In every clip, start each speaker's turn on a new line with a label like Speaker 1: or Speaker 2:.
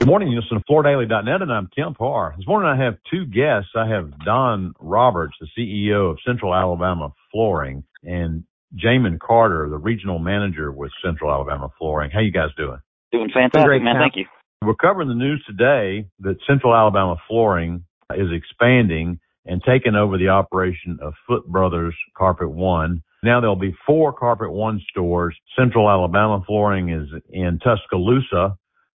Speaker 1: Good morning. You listen to FloorDaily.net, and I'm Tim Parr. This morning I have two guests. I have Don Roberts, the CEO of Central Alabama Flooring, and Jamin Carter, the regional manager with Central Alabama Flooring. How you guys doing?
Speaker 2: Doing fantastic,
Speaker 3: great,
Speaker 2: man. Thank you.
Speaker 1: We're covering the news today that Central Alabama Flooring is expanding and taking over the operation of Foot Brothers Carpet One. Now there'll be 4 Carpet One stores. Central Alabama Flooring is in Tuscaloosa,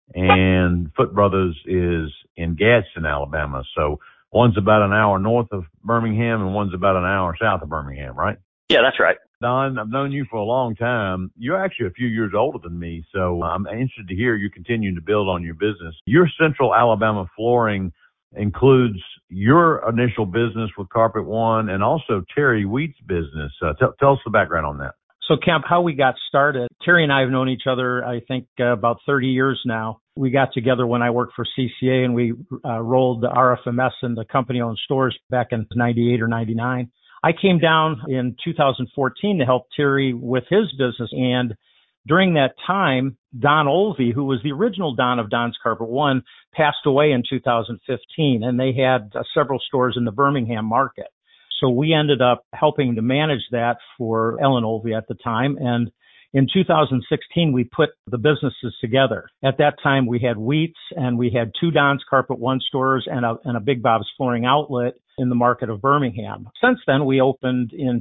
Speaker 1: and Foot Brothers is in Gadsden, Alabama. So one's about an hour north of Birmingham and one's about an hour south of Birmingham, right?
Speaker 2: Yeah, that's right.
Speaker 1: Don, I've known you for a long time. You're actually a few years older than me, so I'm interested to hear you continuing to build on your business. Your Central Alabama Flooring includes your initial business with Carpet One and also Terry Wheat's business. Tell us the background on that.
Speaker 3: So, Kemp, how we got started, Terry and I have known each other, I think, about 30 years now. We got together when I worked for CCA, and we rolled the RFMS in the company-owned stores back in 98 or 99. I came down in 2014 to help Terry with his business, and during that time, Don Olvey, who was the original Don of Don's Carpet One, passed away in 2015, and they had several stores in the Birmingham market. So we ended up helping to manage that for Ellen Olvey at the time. And in 2016, we put the businesses together. At that time, we had Wheats and we had 2 Don's Carpet One stores and a Big Bob's Flooring outlet in the market of Birmingham. Since then, we opened in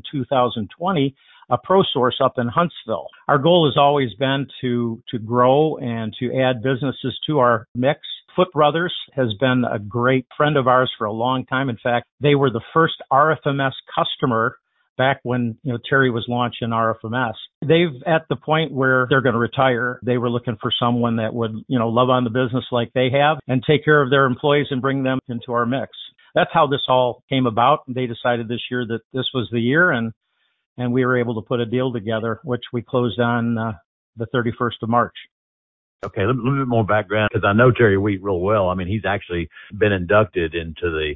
Speaker 3: 2020 a Pro Source up in Huntsville. Our goal has always been to grow and to add businesses to our mix. Foot Brothers has been a great friend of ours for a long time. In fact, they were the first RFMS customer back when, Terry was launching RFMS. They've at the point where they're going to retire. They were looking for someone that would, love on the business like they have and take care of their employees and bring them into our mix. That's how this all came about. They decided this year that this was the year, and we were able to put a deal together, which we closed on the 31st of March.
Speaker 1: Okay, a little bit more background, because I know Terry Wheat real well. I mean, he's actually been inducted into the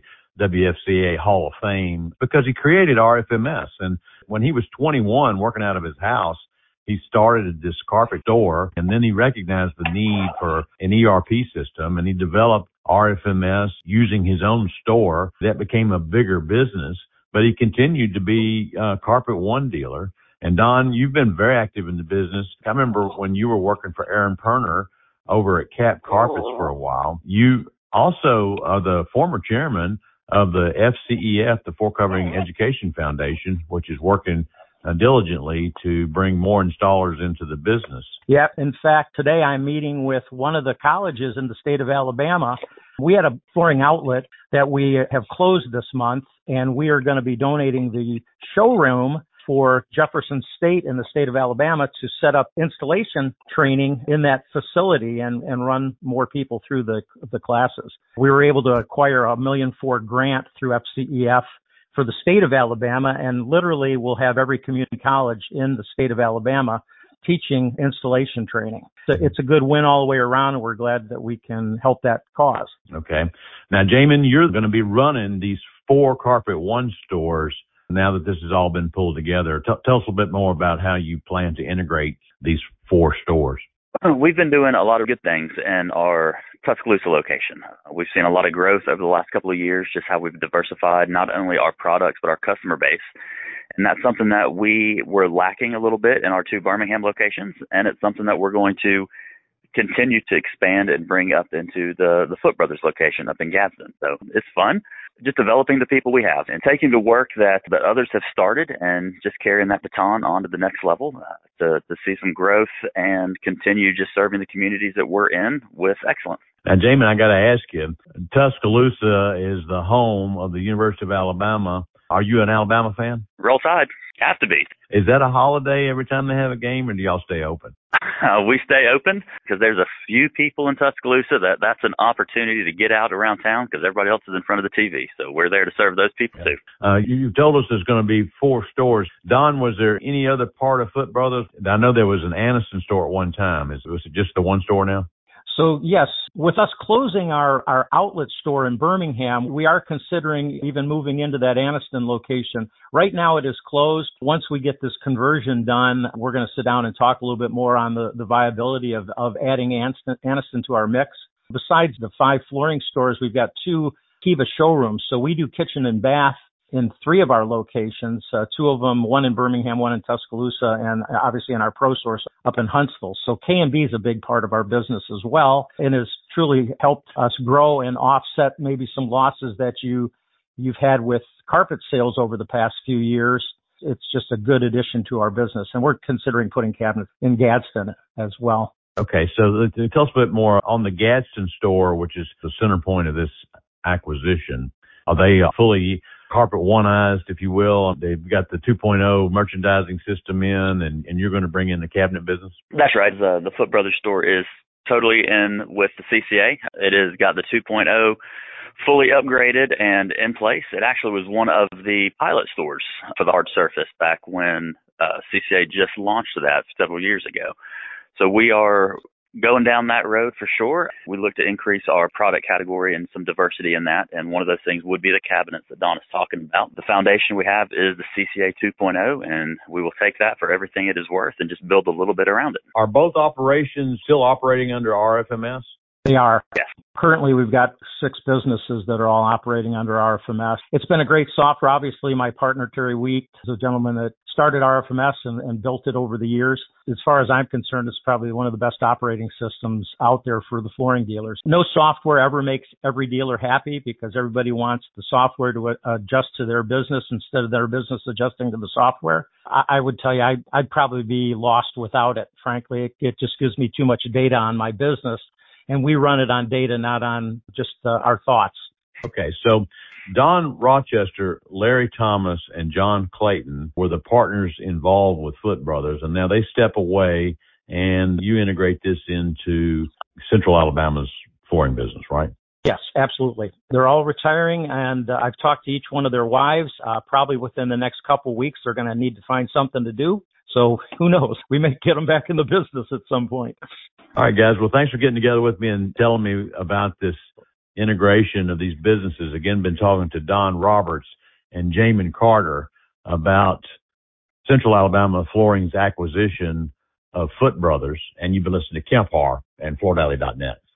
Speaker 1: WFCA Hall of Fame because he created RFMS. And when he was 21, working out of his house, he started this carpet store, and then he recognized the need for an ERP system, and he developed RFMS using his own store. That became a bigger business, but he continued to be a Carpet One dealer. And Don, you've been very active in the business. I remember when you were working for Aaron Perner over at Cap Carpets for a while. You also are the former chairman of the FCEF, the Floor Covering Education Foundation, which is working diligently to bring more installers into the business.
Speaker 3: Yeah. In fact, today I'm meeting with one of the colleges in the state of Alabama. We had a flooring outlet that we have closed this month, and we are going to be donating the showroom for Jefferson State in the state of Alabama to set up installation training in that facility and run more people through the classes. We were able to acquire a $1.4 million grant through FCEF for the state of Alabama, and literally we'll have every community college in the state of Alabama teaching installation training. So it's a good win all the way around, and we're glad that we can help that cause.
Speaker 1: Okay. Now, Jamin, you're going to be running these 4 Carpet One stores now that this has all been pulled together. Tell us a bit more about how you plan to integrate these 4 stores.
Speaker 2: We've been doing a lot of good things in our Tuscaloosa location. We've seen a lot of growth over the last couple of years, just how we've diversified not only our products, but our customer base. And that's something that we were lacking a little bit in our 2 Birmingham locations. And it's something that we're going to continue to expand and bring up into the Foot Brothers location up in Gadsden. So it's fun, just developing the people we have and taking the work that others have started and just carrying that baton on to the next level to see some growth and continue just serving the communities that we're in with excellence.
Speaker 1: Now, Jamin, I got to ask you, Tuscaloosa is the home of the University of Alabama. Are you an Alabama fan?
Speaker 2: Roll Tide. Has to be.
Speaker 1: Is that a holiday every time they have a game, or do y'all stay open?
Speaker 2: We stay open because there's a few people in Tuscaloosa that's an opportunity to get out around town because everybody else is in front of the TV. So we're there to serve those people too.
Speaker 1: You told us there's going to be 4 stores. Don, was there any other part of Foot Brothers? I know there was an Anniston store at one time. Was it just the one store now?
Speaker 3: So yes, with us closing our outlet store in Birmingham, we are considering even moving into that Anniston location. Right now it is closed. Once we get this conversion done, we're going to sit down and talk a little bit more on the viability of adding Anniston to our mix. Besides the 5 flooring stores, we've got 2 Kiva showrooms. So we do kitchen and bath in 3 of our locations, 2 of them, one in Birmingham, one in Tuscaloosa, and obviously in our pro source up in Huntsville. So K&B is a big part of our business as well, and has truly helped us grow and offset maybe some losses that you've had with carpet sales over the past few years. It's just a good addition to our business, and we're considering putting cabinets in Gadsden as well.
Speaker 1: Okay, so tell us a bit more on the Gadsden store, which is the center point of this acquisition. Are they fully carpet one-ized, if you will? They've got the 2.0 merchandising system in, and you're going to bring in the cabinet business?
Speaker 2: That's right. The Foot Brothers store is totally in with the CCA. It has got the 2.0 fully upgraded and in place. It actually was one of the pilot stores for the hard surface back when CCA just launched that several years ago. So we are going down that road for sure. We look to increase our product category and some diversity in that. And one of those things would be the cabinets that Don is talking about. The foundation we have is the CCA 2.0, and we will take that for everything it is worth and just build a little bit around it.
Speaker 1: Are both operations still operating under RFMS?
Speaker 3: They are.
Speaker 2: Yes.
Speaker 3: Currently, we've got 6 businesses that are all operating under RFMS. It's been a great software. Obviously, my partner, Terry Wheat, is a gentleman that started RFMS and built it over the years. As far as I'm concerned, it's probably one of the best operating systems out there for the flooring dealers. No software ever makes every dealer happy because everybody wants the software to adjust to their business instead of their business adjusting to the software. I would tell you, I'd probably be lost without it. Frankly, it just gives me too much data on my business. And we run it on data, not on just our thoughts.
Speaker 1: Okay, so Don Rochester, Larry Thomas, and John Clayton were the partners involved with Foot Brothers, and now they step away, and you integrate this into Central Alabama's flooring business, right?
Speaker 3: Yes, absolutely. They're all retiring, and I've talked to each one of their wives. Probably within the next couple of weeks, they're going to need to find something to do. So who knows? We may get them back in the business at some point.
Speaker 1: All right, guys. Well, thanks for getting together with me and telling me about this integration of these businesses. Again, been talking to Don Roberts and Jamin Carter about Central Alabama Flooring's acquisition of Foot Brothers. And you've been listening to Kemp Harr and FloorDaily.net.